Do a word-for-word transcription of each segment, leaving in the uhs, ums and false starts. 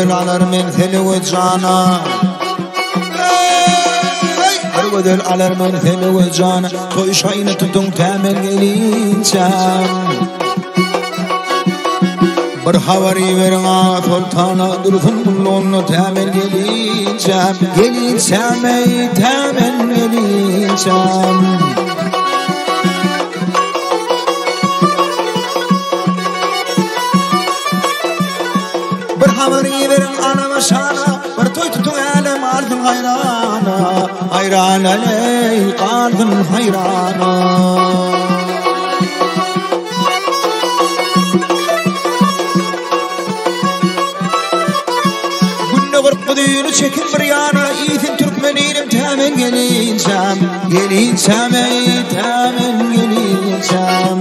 gödel alır menteli ve cana Bir gödel alır menteli ve cana Toy şayını tutun temel gelince Bir havari verin ağa sultana dursun bullonlu temel gelince Gelincem ey temel gelincem Bir havari verin anama şana Bir toy tutun elem ardın hayrana Hayrana ley kaldın hayrana Kuduyunu çekin bir yana İyitin Türkmeninim temin gelincem Gelincem ey temin gelincem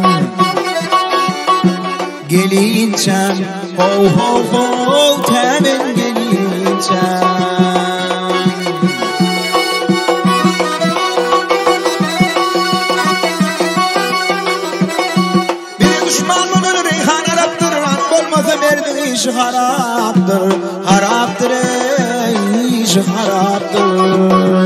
Gelincem Ho ho ho temin gelincem Bir düşman olur reyhan Arap'tır Olmasa merdi işi haraptır Haraptır ey işi haraptır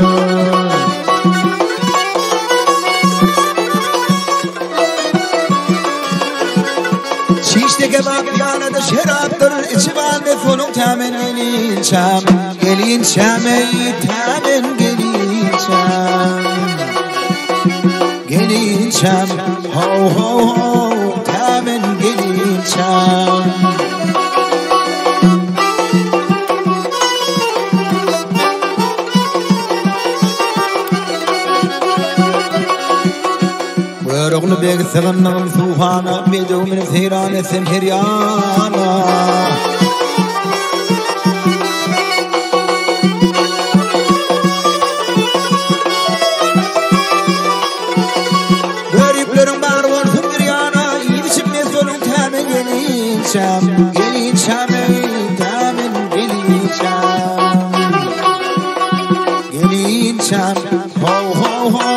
Şişteki bak yanada şeraptır İçi valde funun temin gelincem Gelincem ey temin gelincem Gelincem ho ho ho temin gelincem Roglu beg seganam suhana bedo min thirane semheriana Gariplerim bar var semheriana İbiçim mesolun temin gelincem Gelincem ey temin gelincem Gelincem ho ho ho